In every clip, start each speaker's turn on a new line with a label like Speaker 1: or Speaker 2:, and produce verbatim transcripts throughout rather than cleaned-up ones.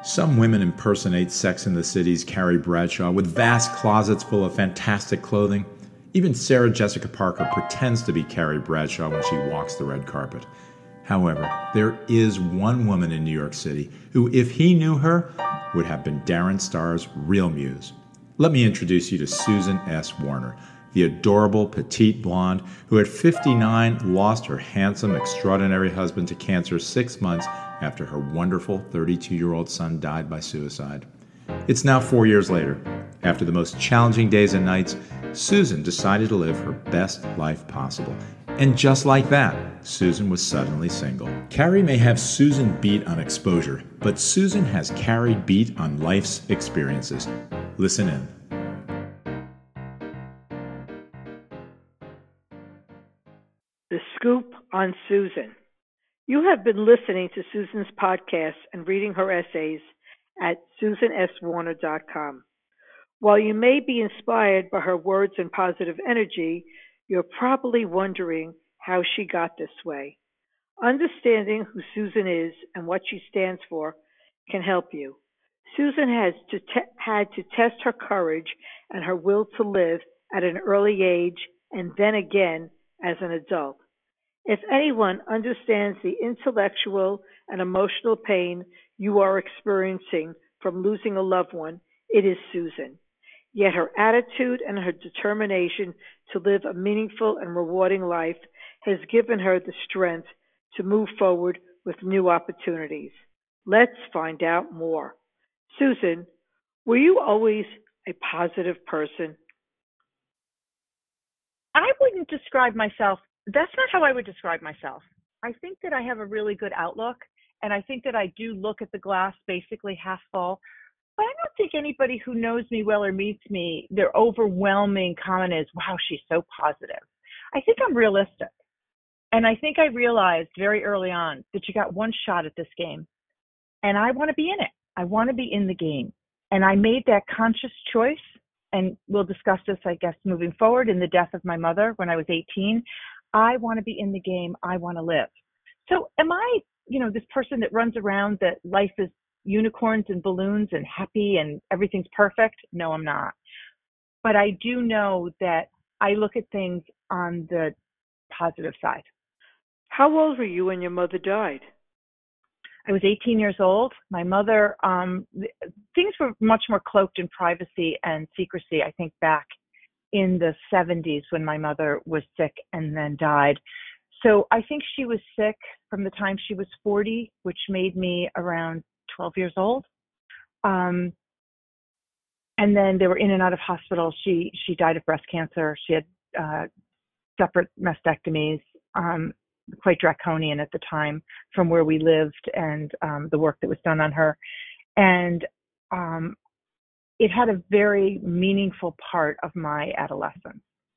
Speaker 1: Some women impersonate Sex and the City's Carrie Bradshaw with vast closets full of fantastic clothing. Even Sarah Jessica Parker pretends to be Carrie Bradshaw when she walks the red carpet. However, there is one woman in New York City who, if he knew her, would have been Darren Star's real muse. Let me introduce you to Susan S. Warner, the adorable petite blonde who at fifty-nine lost her handsome, extraordinary husband to cancer six months after her wonderful thirty-two-year-old son died by suicide. It's now four years later. After the most challenging days and nights, Susan decided to live her best life possible. And just like that, Susan was suddenly single. Carrie may have Susan beat on exposure, but Susan has Carrie beat on life's experiences. Listen in.
Speaker 2: The Scoop on Susan. You have been listening to Susan's podcast and reading her essays at susan s warner dot com. While you may be inspired by her words and positive energy, you're probably wondering how she got this way. Understanding who Susan is and what she stands for can help you. Susan has to te- had to test her courage and her will to live at an early age and then again as an adult. If anyone understands the intellectual and emotional pain you are experiencing from losing a loved one, it is Susan. Yet her attitude and her determination to live a meaningful and rewarding life has given her the strength to move forward with new opportunities. Let's find out more. Susan, were you always a positive person?
Speaker 3: I wouldn't describe myself, that's not how I would describe myself. I think that I have a really good outlook, and I think that I do look at the glass basically half full. But I don't think anybody who knows me well or meets me, their overwhelming comment is, wow, she's so positive. I think I'm realistic. And I think I realized very early on that you got one shot at this game. And I want to be in it. I want to be in the game. And I made that conscious choice. And we'll discuss this, I guess, moving forward in the death of my mother when I was eighteen. I want to be in the game. I want to live. So am I, you know, this person that runs around that life is unicorns and balloons and happy and everything's perfect? No, I'm not. But I do know that I look at things on the positive side.
Speaker 2: How old were you when your mother died?
Speaker 3: I was eighteen years old. My mother, um, things were much more cloaked in privacy and secrecy, I think, back in the seventies when my mother was sick and then died. So I think she was sick from the time she was forty, which made me around twelve years old. Um, and then they were in and out of hospital. She she died of breast cancer. She had uh, separate mastectomies, um, quite draconian at the time from where we lived and um, the work that was done on her. And um, it had a very meaningful part of my adolescence.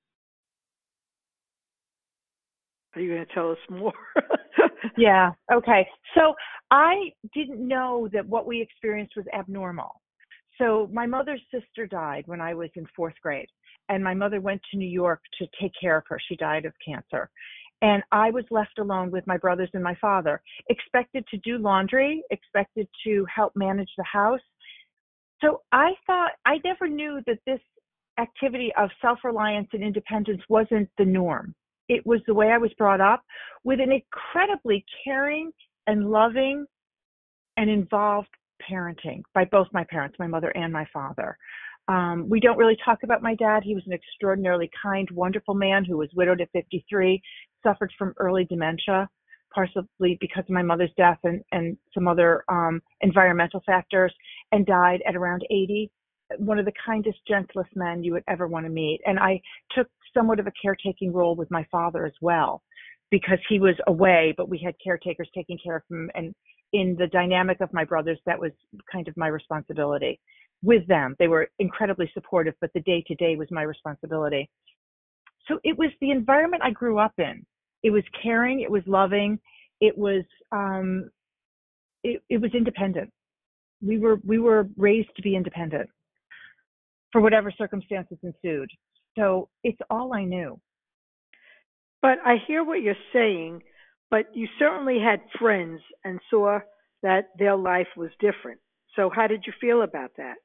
Speaker 2: Are you going to tell us more?
Speaker 3: Yeah. Okay. So I didn't know that what we experienced was abnormal. So my mother's sister died when I was in fourth grade, and my mother went to New York to take care of her. She died of cancer. And I was left alone with my brothers and my father, expected to do laundry, expected to help manage the house. So I thought, I never knew that this activity of self-reliance and independence wasn't the norm. It was the way I was brought up, with an incredibly caring and loving and involved parenting by both my parents, my mother and my father. Um, we don't really talk about my dad. He was an extraordinarily kind, wonderful man who was widowed at fifty-three, suffered from early dementia, possibly because of my mother's death and, and some other um, environmental factors, and died at around eighty. One of the kindest, gentlest men you would ever want to meet. And I took somewhat of a caretaking role with my father as well, because he was away, but we had caretakers taking care of him. And in the dynamic of my brothers, that was kind of my responsibility with them. They were incredibly supportive, but the day-to-day was my responsibility. So it was the environment I grew up in. It was caring, it was loving, it was um, it, it was independent. We were we were raised to be independent for whatever circumstances ensued. So it's all I knew.
Speaker 2: But I hear what you're saying, but you certainly had friends and saw that their life was different. So how did you feel about that?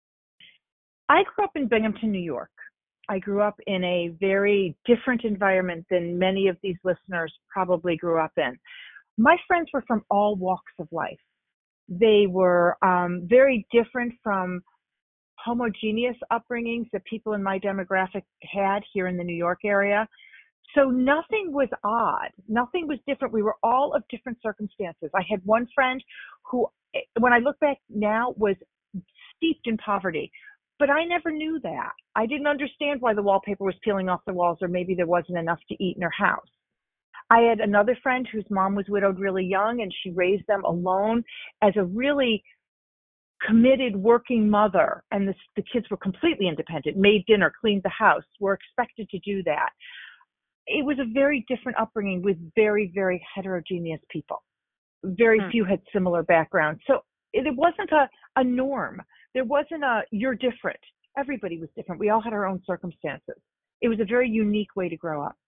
Speaker 3: I grew up in Binghamton, New York. I grew up in a very different environment than many of these listeners probably grew up in. My friends were from all walks of life. They were um, very different from homogeneous upbringings that people in my demographic had here in the New York area. So nothing was odd. Nothing was different. We were all of different circumstances. I had one friend who, when I look back now, was steeped in poverty. But I never knew that. I didn't understand why the wallpaper was peeling off the walls, or maybe there wasn't enough to eat in her house. I had another friend whose mom was widowed really young, and she raised them alone as a really committed working mother. And the, the kids were completely independent, made dinner, cleaned the house, were expected to do that. It was a very different upbringing with very, very heterogeneous people. Very hmm. few had similar backgrounds. So it, it wasn't a, a norm. There wasn't a, you're different. Everybody was different. We all had our own circumstances. It was a very unique way to grow up.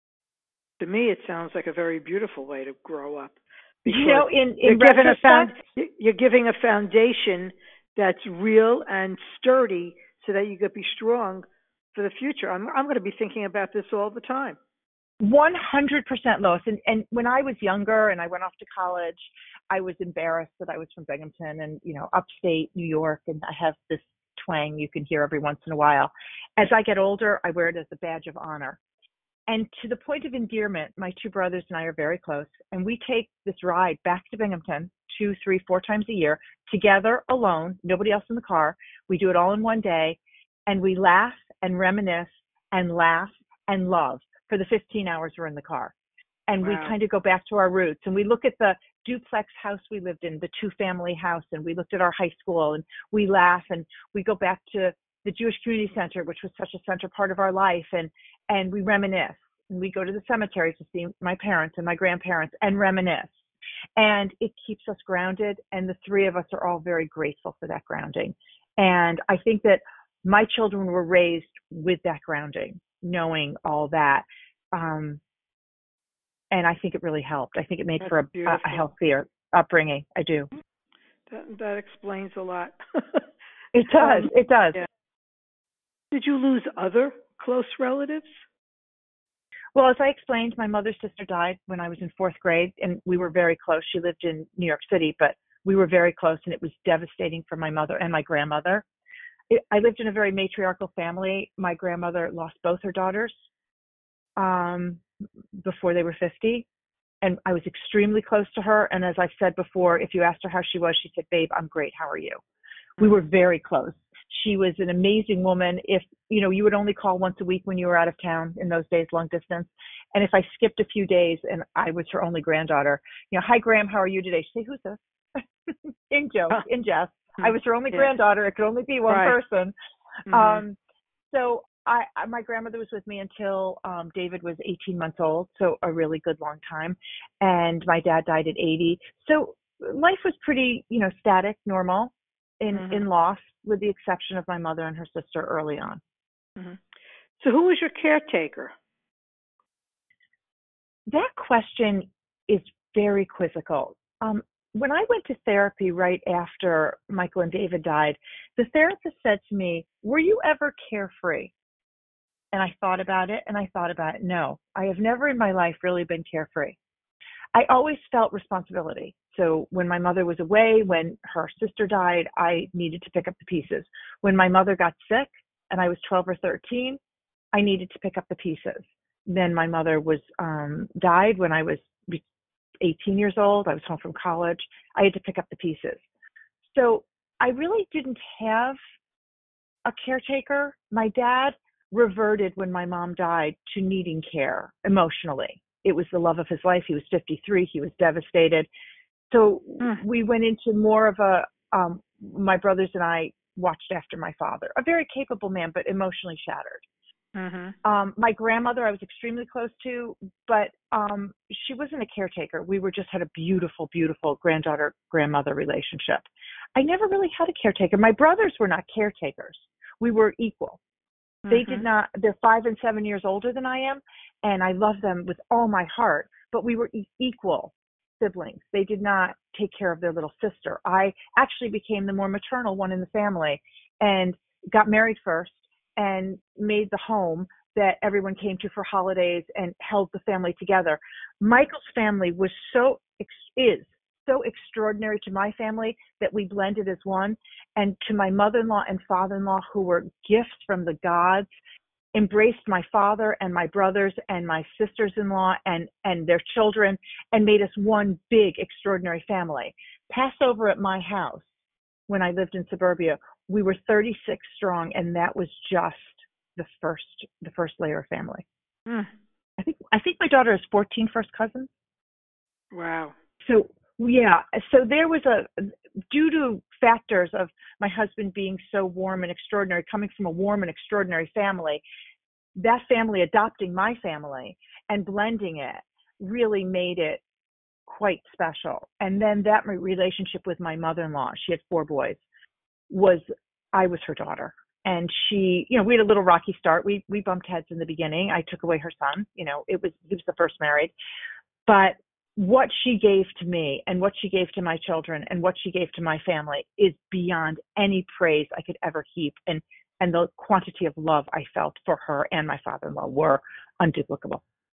Speaker 2: To me, it sounds like a very beautiful way to grow up.
Speaker 3: You know, in, in
Speaker 2: you're, giving a found,
Speaker 3: retrospect,
Speaker 2: you're giving a foundation that's real and sturdy so that you could be strong for the future. I'm, I'm going to be thinking about this all the time.
Speaker 3: one hundred percent, Lois. And, and when I was younger and I went off to college, I was embarrassed that I was from Binghamton and, you know, upstate New York, and I have this twang you can hear every once in a while. As I get older, I wear it as a badge of honor. And to the point of endearment, my two brothers and I are very close, and we take this ride back to Binghamton two, three, four times a year, together, alone, nobody else in the car. We do it all in one day, and we laugh and reminisce and laugh and love for the fifteen hours we're in the car. And wow. we kind of go back to our roots, and we look at the duplex house we lived in, the two-family house, and we looked at our high school, and we laugh, and we go back to the Jewish Community Center, which was such a central part of our life, and and we reminisce. And we go to the cemetery to see my parents and my grandparents and reminisce. And it keeps us grounded, and the three of us are all very grateful for that grounding. And I think that my children were raised with that grounding, knowing all that. Um, and I think it really helped. I think it made That's for a, a healthier upbringing. I do.
Speaker 2: That, that explains a lot.
Speaker 3: It does. Um, it does.
Speaker 2: Yeah. Did you lose other close relatives?
Speaker 3: Well, as I explained, my mother's sister died when I was in fourth grade, and we were very close. She lived in New York City, but we were very close, and it was devastating for my mother and my grandmother. It, I lived in a very matriarchal family. My grandmother lost both her daughters um, before they were fifty, and I was extremely close to her. And as I said before, if you asked her how she was, she said, "Babe, I'm great. How are you?" We were very close. She was an amazing woman. If, you know, you would only call once a week when you were out of town in those days, long distance. And if I skipped a few days and I was her only granddaughter, you know, "Hi, Graham, how are you today?" She'd say, "Who's this?" in joke, in jest. I was her only yeah. granddaughter. It could only be one
Speaker 2: right.
Speaker 3: person. Mm-hmm. Um, so I, I, my grandmother was with me until um, David was eighteen months old. So a really good long time. And my dad died at eighty. So life was pretty, you know, static, normal. In, mm-hmm. in loss, with the exception of my mother and her sister early on.
Speaker 2: Mm-hmm. So who was your caretaker?
Speaker 3: That question is very quizzical. Um, when I went to therapy right after Michael and David died, the therapist said to me, "Were you ever carefree?" And I thought about it, and I thought about it. No, I have never in my life really been carefree. I always felt responsibility. So when my mother was away, when her sister died, I needed to pick up the pieces. When my mother got sick and I was twelve or thirteen, I needed to pick up the pieces. Then my mother was um, died when I was eighteen years old. I was home from college. I had to pick up the pieces. So I really didn't have a caretaker. My dad reverted when my mom died to needing care emotionally. It was the love of his life. He was fifty-three. He was devastated. So mm. we went into more of a, um, my brothers and I watched after my father, a very capable man, but emotionally shattered. Mm-hmm. Um, my grandmother, I was extremely close to, but um, she wasn't a caretaker. We were just had a beautiful, beautiful granddaughter-grandmother relationship. I never really had a caretaker. My brothers were not caretakers. We were equal. Mm-hmm. They did not, they're five and seven years older than I am, and I love them with all my heart, but we were e- equal. siblings. They did not take care of their little sister. I actually became the more maternal one in the family and got married first and made the home that everyone came to for holidays and held the family together. Michael's family was so, is so extraordinary to my family that we blended as one. And to my mother-in-law and father-in-law, who were gifts from the gods, embraced my father and my brothers and my sisters-in-law and, and their children and made us one big, extraordinary family. Passover at my house, when I lived in suburbia, we were thirty-six strong, and that was just the first, the first layer of family.
Speaker 2: Mm.
Speaker 3: I think, I think my daughter has fourteen first cousins.
Speaker 2: Wow.
Speaker 3: So yeah, so there was a, due to factors of my husband being so warm and extraordinary, coming from a warm and extraordinary family, that family adopting my family and blending it really made it quite special. And then that relationship with my mother-in-law, she had four boys, was, I was her daughter. And she, you know, we had a little rocky start. We we bumped heads in the beginning. I took away her son. You know, it was, he was the first married. But what she gave to me and what she gave to my children and what she gave to my family is beyond any praise I could ever heap. And, and the quantity of love I felt for her and my father-in-law were unduplicable.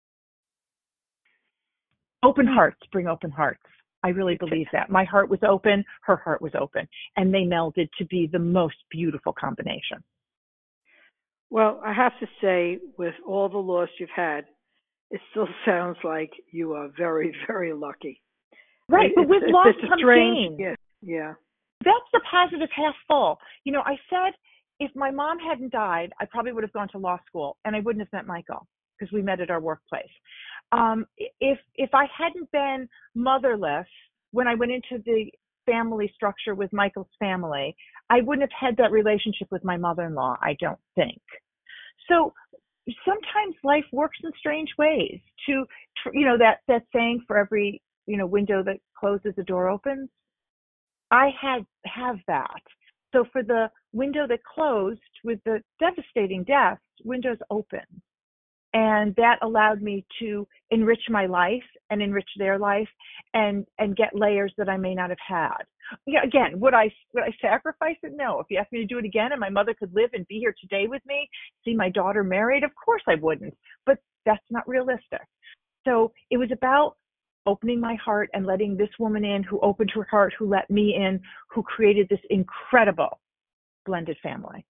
Speaker 3: Open hearts bring open hearts. I really believe that. My heart was open, her heart was open, and they melded to be the most beautiful combination.
Speaker 2: Well, I have to say, with all the loss you've had, it still sounds like you are very, very lucky.
Speaker 3: Right, but with loss comes
Speaker 2: strange,
Speaker 3: gain.
Speaker 2: yeah, yeah.
Speaker 3: That's the positive half full. You know, I said if my mom hadn't died, I probably would have gone to law school, and I wouldn't have met Michael because we met at our workplace. Um, if if I hadn't been motherless when I went into the family structure with Michael's family, I wouldn't have had that relationship with my mother-in-law, I don't think. So sometimes life works in strange ways. To, you know, that, that saying, for every, you know, window that closes, a door opens. I had have that. So for the window that closed with the devastating death, windows opened. And that allowed me to enrich my life and enrich their life and, and get layers that I may not have had. Yeah, again, would I would I sacrifice it? No. If you asked me to do it again and my mother could live and be here today with me, see my daughter married, of course I wouldn't. But that's not realistic. So it was about opening my heart and letting this woman in who opened her heart, who let me in, who created this incredible blended family.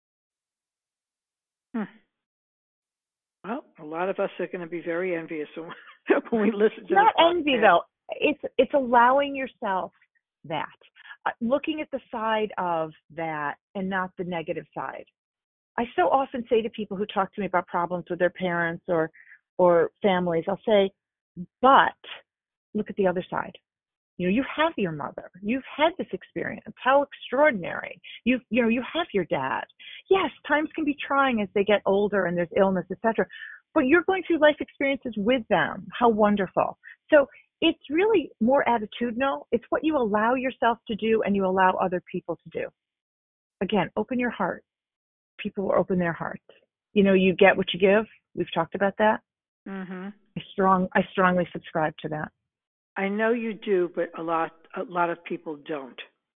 Speaker 2: Hmm. Well, a lot of us are going to be very envious when we listen to
Speaker 3: It's not
Speaker 2: this
Speaker 3: envy,
Speaker 2: podcast.
Speaker 3: though. It's it's allowing yourself that, uh, looking at the side of that and not the negative side. I so often say to people who talk to me about problems with their parents or or families, I'll say, but look at the other side. You know, you have your mother. You've had this experience. How extraordinary. You you know, you have your dad. Yes, times can be trying as they get older and there's illness, et cetera. But you're going through life experiences with them. How wonderful. So it's really more attitudinal. It's what you allow yourself to do and you allow other people to do. Again, open your heart. People will open their hearts. You know, you get what you give. We've talked about that.
Speaker 2: Mm-hmm.
Speaker 3: I strong I strongly subscribe to that.
Speaker 2: I know you do, but a lot a lot of people don't.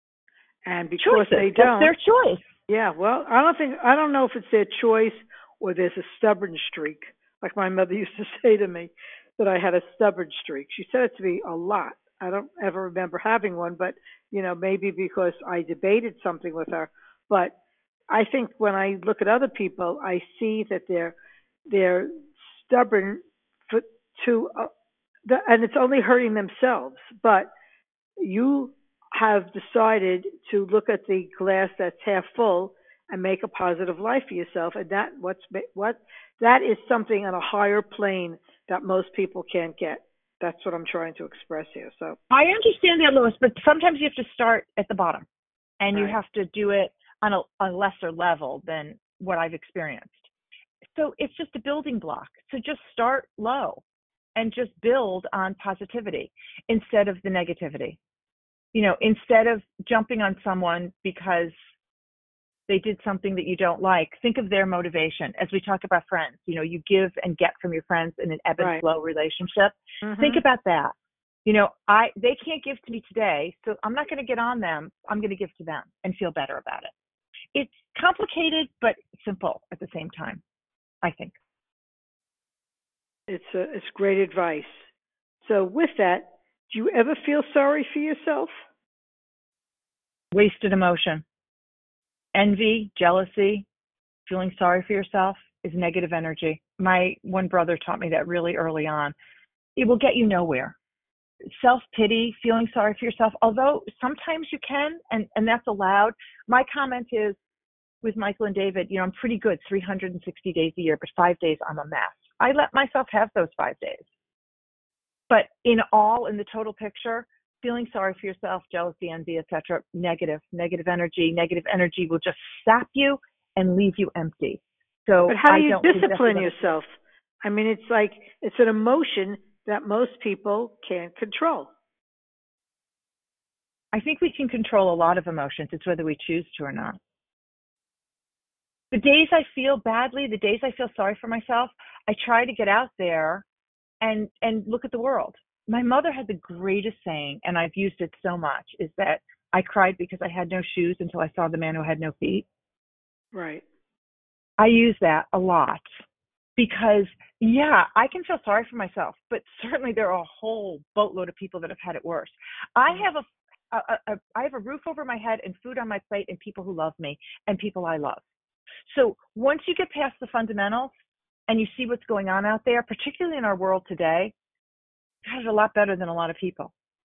Speaker 2: And because
Speaker 3: Choices.
Speaker 2: they
Speaker 3: That's
Speaker 2: don't,
Speaker 3: their choice.
Speaker 2: yeah, well, I don't think I don't know if it's their choice or there's a stubborn streak. Like my mother used to say to me that I had a stubborn streak. She said it to me a lot. I don't ever remember having one, but you know, maybe because I debated something with her. But I think when I look at other people, I see that they're they're stubborn for, to, uh, the, and it's only hurting themselves. But you have decided to look at the glass that's half full and make a positive life for yourself, and that what's what that is something on a higher plane that most people can't get. That's what I'm trying to express here. So
Speaker 3: I understand that, Lois, but sometimes you have to start at the bottom, and
Speaker 2: right.
Speaker 3: you have to do it on a, a lesser level than what I've experienced. So it's just a building block. So just start low and just build on positivity instead of the negativity. You know, instead of jumping on someone because they did something that you don't like, think of their motivation. As we talk about friends, you know, you give and get from your friends in an ebb and
Speaker 2: Right.
Speaker 3: flow relationship.
Speaker 2: Mm-hmm.
Speaker 3: Think about that. You know, I they can't give to me today, so I'm not going to get on them. I'm going to give to them and feel better about it. It's complicated, but simple at the same time, I think.
Speaker 2: It's a, it's great advice. So with that, do you ever feel sorry for yourself?
Speaker 3: Wasted emotion. Envy, jealousy, feeling sorry for yourself is negative energy. My one brother taught me that really early on. It will get you nowhere. Self-pity, feeling sorry for yourself, although sometimes you can, and, and that's allowed. My comment is, with Michael and David, you know, I'm pretty good three hundred sixty days a year, but five days I'm a mess. I let myself have those five days. But in all, in the total picture, feeling sorry for yourself, jealousy, envy, et cetera, negative, negative energy, negative energy will just sap you and leave you empty. So
Speaker 2: But how do
Speaker 3: I
Speaker 2: you
Speaker 3: don't think
Speaker 2: discipline
Speaker 3: that's
Speaker 2: yourself? I mean, it's like it's an emotion that most people can't control.
Speaker 3: I think we can control a lot of emotions. It's whether we choose to or not. The days I feel badly, the days I feel sorry for myself, I try to get out there and and look at the world. My mother had the greatest saying, and I've used it so much, is that I cried because I had no shoes until I saw the man who had no feet.
Speaker 2: Right.
Speaker 3: I use that a lot because, yeah, I can feel sorry for myself, but certainly there are a whole boatload of people that have had it worse. I have a, a, a I have a roof over my head and food on my plate and people who love me and people I love. So once you get past the fundamentals and you see what's going on out there, particularly in our world today, God is a lot better than a lot of people.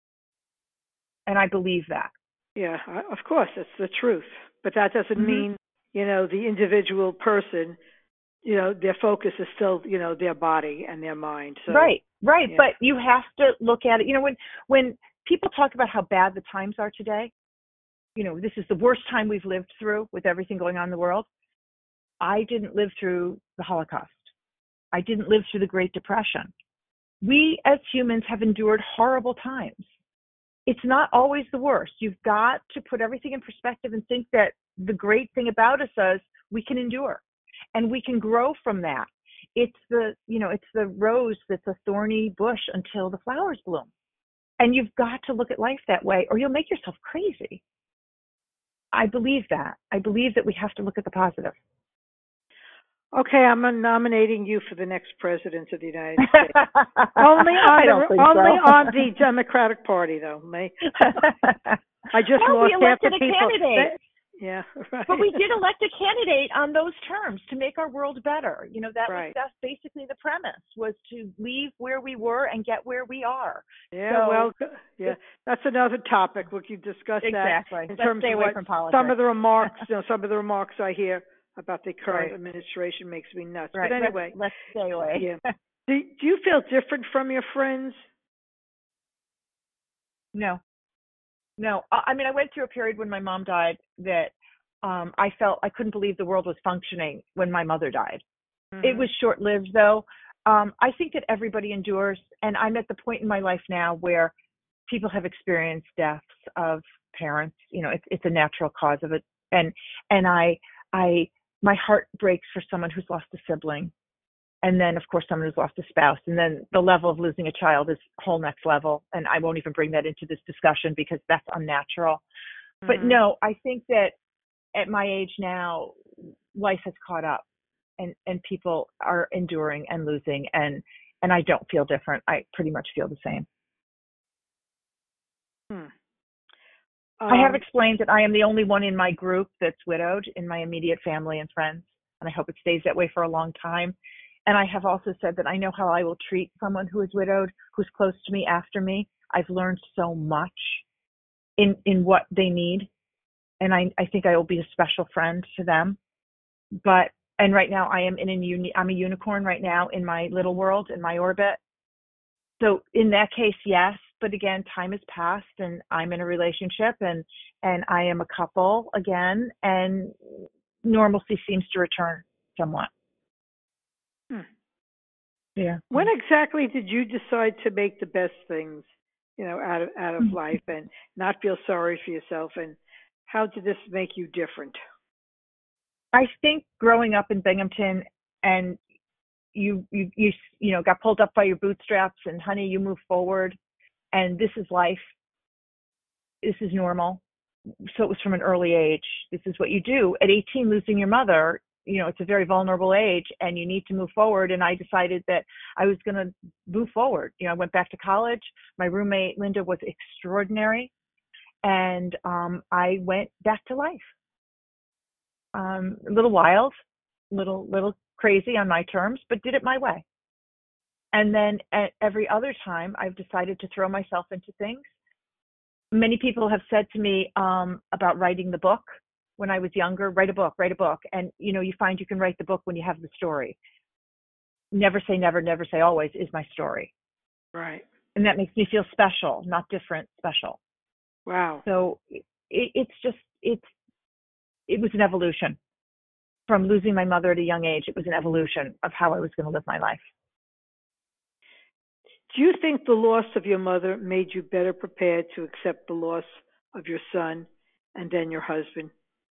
Speaker 3: And I believe that.
Speaker 2: Yeah, I- of course, that's the truth. But that doesn't
Speaker 3: Mhm.
Speaker 2: mean, you know, the individual person, you know, their focus is still, you know, their body and their mind. So,
Speaker 3: Right, right.
Speaker 2: yeah.
Speaker 3: But you have to look at it. You know, when when people talk about how bad the times are today, you know, this is the worst time we've lived through with everything going on in the world. I didn't live through the Holocaust. I didn't live through the Great Depression. We as humans have endured horrible times. It's not always the worst. You've got to put everything in perspective and think that the great thing about us is we can endure and we can grow from that. It's the, you know, it's the rose that's a thorny bush until the flowers bloom. And you've got to look at life that way or you'll make yourself crazy. I believe that. I believe that we have to look at the positive.
Speaker 2: Okay, I'm nominating you for the next president of the United States. only on
Speaker 3: I don't
Speaker 2: the
Speaker 3: think
Speaker 2: only
Speaker 3: so.
Speaker 2: on the Democratic Party, though. May I just
Speaker 3: well,
Speaker 2: lost
Speaker 3: we
Speaker 2: half the
Speaker 3: elected a
Speaker 2: people.
Speaker 3: candidate.
Speaker 2: Yeah, right.
Speaker 3: But we did elect a candidate on those terms to make our world better. You know, that
Speaker 2: Right.
Speaker 3: was that's basically the premise, was to leave where we were and get where we are.
Speaker 2: Yeah,
Speaker 3: So,
Speaker 2: well, yeah, that's another topic. We can discuss
Speaker 3: exactly.
Speaker 2: that in
Speaker 3: Let's
Speaker 2: terms
Speaker 3: stay
Speaker 2: of
Speaker 3: away
Speaker 2: what
Speaker 3: from politics.
Speaker 2: some of the remarks, you know, some of the remarks I hear about the current
Speaker 3: Right.
Speaker 2: administration makes me nuts.
Speaker 3: Right.
Speaker 2: But anyway,
Speaker 3: let's, let's stay away.
Speaker 2: yeah. Do, do you feel different from your friends?
Speaker 3: No, no. I, I mean, I went through a period when my mom died that um, I felt I couldn't believe the world was functioning when my mother died.
Speaker 2: Mm-hmm.
Speaker 3: It was short-lived, though. Um, I think that everybody endures, and I'm at the point in my life now where people have experienced deaths of parents. You know, it's it's a natural cause of it, and and I I my heart breaks for someone who's lost a sibling, and then of course someone who's lost a spouse, and then the level of losing a child is whole next level, and I won't even bring that into this discussion because that's unnatural. Mm-hmm. But no, I think that at my age now, life has caught up. And, and people are enduring and losing, and, and I don't feel different. I pretty much feel the same.
Speaker 2: Hmm. Um,
Speaker 3: I have explained that I am the only one in my group that's widowed in my immediate family and friends, and I hope it stays that way for a long time. And I have also said that I know how I will treat someone who is widowed, who's close to me after me. I've learned so much in, in what they need, and I, I think I will be a special friend to them. But And right now I am in a uni- I'm a unicorn right now in my little world, in my orbit. So in that case, yes. But again, time has passed and I'm in a relationship and, and I am a couple again, and normalcy seems to return somewhat.
Speaker 2: Hmm.
Speaker 3: Yeah.
Speaker 2: When exactly did you decide to make the best things, you know, out of, out of mm-hmm. life and not feel sorry for yourself? And how did this make you different?
Speaker 3: I think growing up in Binghamton and you, you, you, you know, got pulled up by your bootstraps and honey, you move forward. and this is life. This is normal. So it was from an early age. This is what you do. At eighteen, losing your mother, you know, it's a very vulnerable age and you need to move forward. And I decided that I was going to move forward. You know, I went back to college. My roommate, Linda, was extraordinary. And um, I went back to life. Um, a little wild, little, little crazy on my terms, but did it my way. And then at every other time, I've decided to throw myself into things. Many people have said to me um, about writing the book. When I was younger, write a book, write a book. And, you know, you find you can write the book when you have the story. Never say never, never say always is my story.
Speaker 2: Right.
Speaker 3: And that makes me feel special, not different, special.
Speaker 2: Wow.
Speaker 3: So it, it's just, it's, it was an evolution. From losing my mother at a young age, it was an evolution of how I was going to live my life.
Speaker 2: Do you think the loss of your mother made you better prepared to accept the loss of your son and then your husband?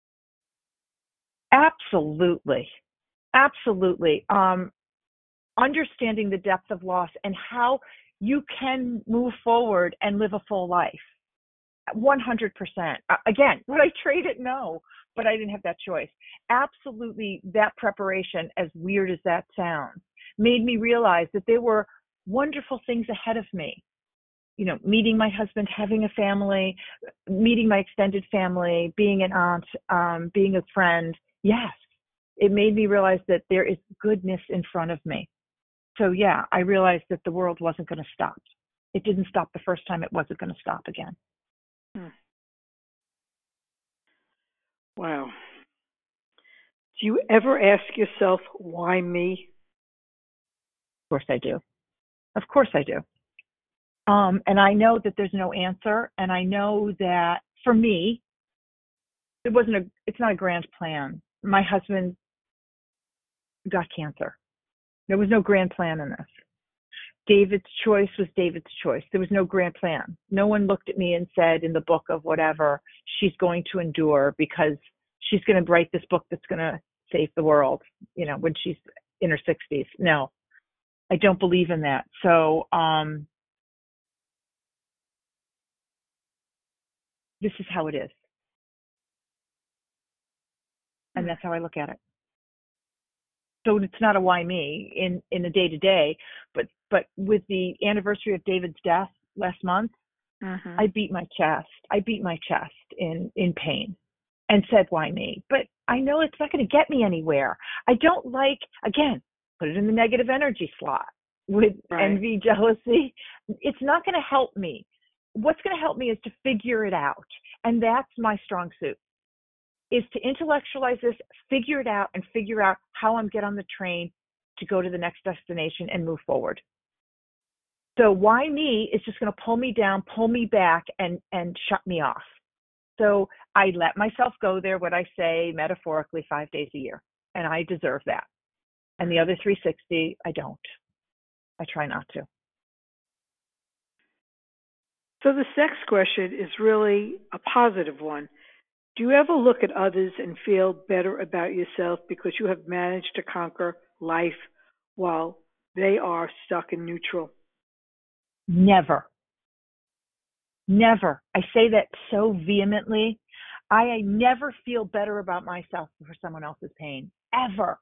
Speaker 3: Absolutely. Absolutely. Um, understanding the depth of loss and how you can move forward and live a full life. one hundred percent. Again, would I trade it? No, but I didn't have that choice. Absolutely, that preparation, as weird as that sounds, made me realize that there were wonderful things ahead of me. You know, meeting my husband, having a family, meeting my extended family, being an aunt, um, being a friend. Yes, it made me realize that there is goodness in front of me. So yeah, I realized that the world wasn't going to stop. It didn't stop the first time. It wasn't going to stop again.
Speaker 2: Hmm. Wow. Do you ever ask yourself, why me?
Speaker 3: Of course I do. Of course I do. Um, and I know that there's no answer. And I know that for me, it wasn't a, it's not a grand plan. My husband got cancer. There was no grand plan in this. David's choice was David's choice. There was no grand plan. No one looked at me and said in the book of whatever, she's going to endure because she's going to write this book that's going to save the world, you know, when she's in her sixties. No, I don't believe in that. So um, this is how it is. And that's how I look at it. So it's not a why me in, in the day to day, but but with the anniversary of David's death last month,
Speaker 2: mm-hmm.
Speaker 3: I beat my chest. I beat my chest in, in pain and said, why me? But I know it's not going to get me anywhere. I don't like, again, put it in the negative energy slot with
Speaker 2: right.
Speaker 3: envy, jealousy. It's not going to help me. What's going to help me is to figure it out. And that's my strong suit, is to intellectualize this, figure it out, and figure out how I'm get on the train to go to the next destination and move forward. So why me is just going to pull me down, pull me back, and, and shut me off. So I let myself go there, what I say metaphorically, five days a year. And I deserve that. And the other three hundred sixty, I don't. I try not to.
Speaker 2: So the sex question is really a positive one. Do you ever look at others and feel better about yourself because you have managed to conquer life while they are stuck in neutral?
Speaker 3: Never. Never. I say that so vehemently. I never feel better about myself for someone else's pain, ever.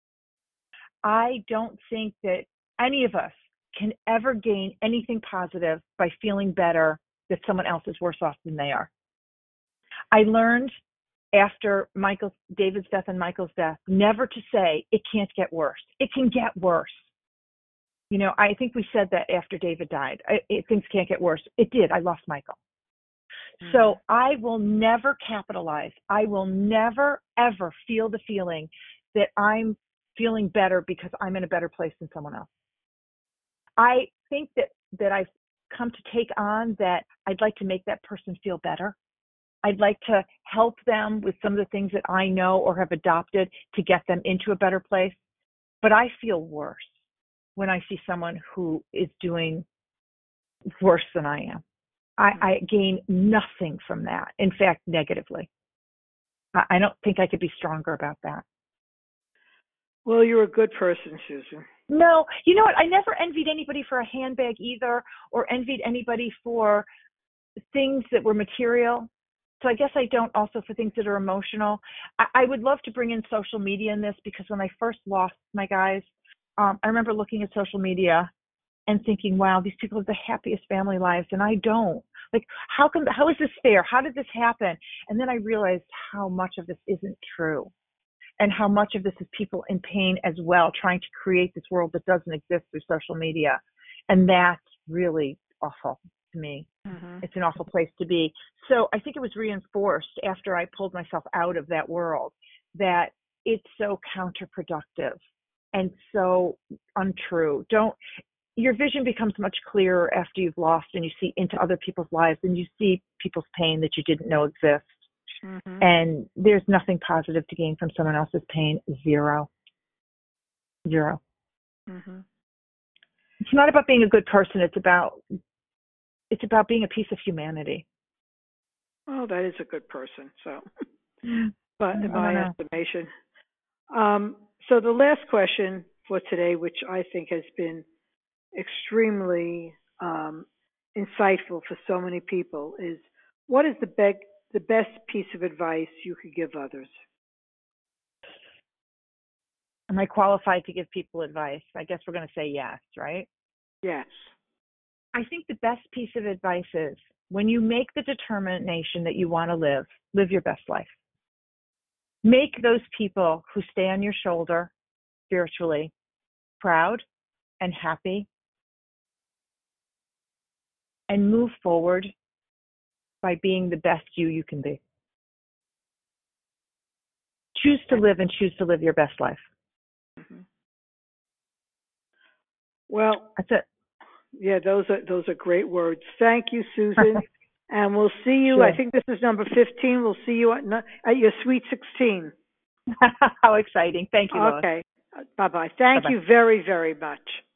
Speaker 3: I don't think that any of us can ever gain anything positive by feeling better that someone else is worse off than they are. I learned after Michael's, David's death and Michael's death, never to say it can't get worse. It can get worse. You know, I think we said that after David died. I, it, things can't get worse. It did. I lost Michael. Mm-hmm. So I will never capitalize. I will never, ever feel the feeling that I'm feeling better because I'm in a better place than someone else. I think that, that I've come to take on that I'd like to make that person feel better. I'd like to help them with some of the things that I know or have adopted to get them into a better place. But I feel worse when I see someone who is doing worse than I am. I, I gain nothing from that. In fact, negatively. I, I don't think I could be stronger about that.
Speaker 2: Well, you're a good person, Susan.
Speaker 3: No, you know what? I never envied anybody for a handbag either, or envied anybody for things that were material. So I guess I don't also for things that are emotional. I, I would love to bring in social media in this, because when I first lost my guys, um, I remember looking at social media and thinking, wow, these people have the happiest family lives and I don't. Like, how come, how is this fair? How did this happen? And then I realized how much of this isn't true, and how much of this is people in pain as well, trying to create this world that doesn't exist through social media. And that's really awful to me. Mm-hmm. It's an awful place to be. So I think it was reinforced after I pulled myself out of that world that it's so counterproductive and so untrue. Don't, your vision becomes much clearer after you've lost and you see into other people's lives and you see people's pain that you didn't know exists. Mm-hmm. And there's nothing positive to gain from someone else's pain. Zero. Zero. Mm-hmm. It's not about being a good person. It's about it's about being a piece of humanity.
Speaker 2: Oh, that is a good person. So, but in my estimation. Um, so the last question for today, which I think has been extremely um, insightful for so many people, is what is the big the best piece of advice you could give others?
Speaker 3: Am I qualified to give people advice? I guess we're going to say yes, right?
Speaker 2: Yes.
Speaker 3: I think the best piece of advice is when you make the determination that you want to live, live your best life. Make those people who stay on your shoulder spiritually proud and happy, and move forward by being the best you you can be. Choose to live and choose to live your best life.
Speaker 2: Mm-hmm. Well,
Speaker 3: that's it.
Speaker 2: Yeah, those are those are great words. Thank you, Susan. And we'll see you.
Speaker 3: Sure.
Speaker 2: I think this is number fifteen. We'll see you at, at your Sweet sixteen.
Speaker 3: How exciting. Thank you, Lois.
Speaker 2: Okay. Bye-bye. Thank
Speaker 3: Bye-bye.
Speaker 2: you very, very much.